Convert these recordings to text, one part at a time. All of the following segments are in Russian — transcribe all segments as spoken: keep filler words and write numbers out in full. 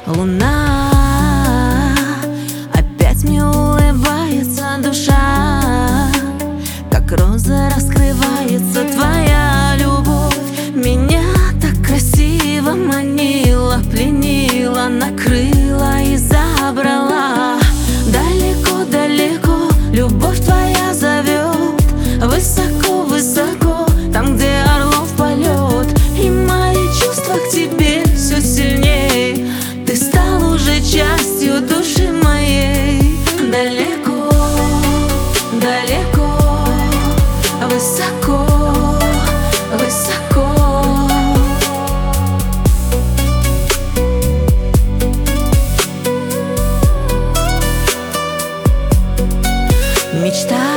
луна. Опять мне улыбается душа, как роза раскрывается твоя любовь. Меня так красиво манила, пленила, накрыла и забрала. Далеко-далеко любовь твоя зовет, высоко-высоко, там, где орлов полет. И мои чувства к тебе все сильней, ты стал уже частью души моей. Далеко, далеко, высоко, высоко. Мечтай,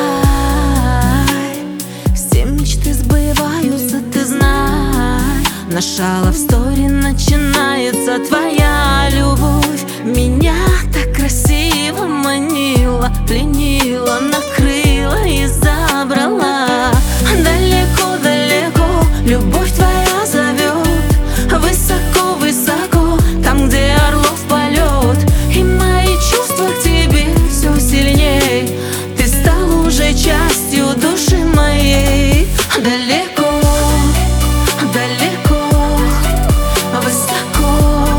все мечты сбываются, ты знай. Наша лавстори начинается, твоя любовь меня так красиво манила, пленила, накрыла и забрала. Далеко-далеко любовь твоя зовет, высоко-высоко, там, где орлов полет. И мои чувства к тебе все сильней, ты стал уже частью души моей. Далеко, далеко, высоко,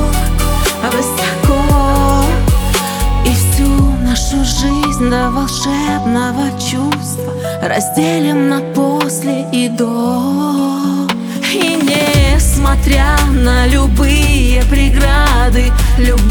высоко. И всю нашу жизнь до волшебного чувства разделим на после и до. И несмотря на любые преграды, любовь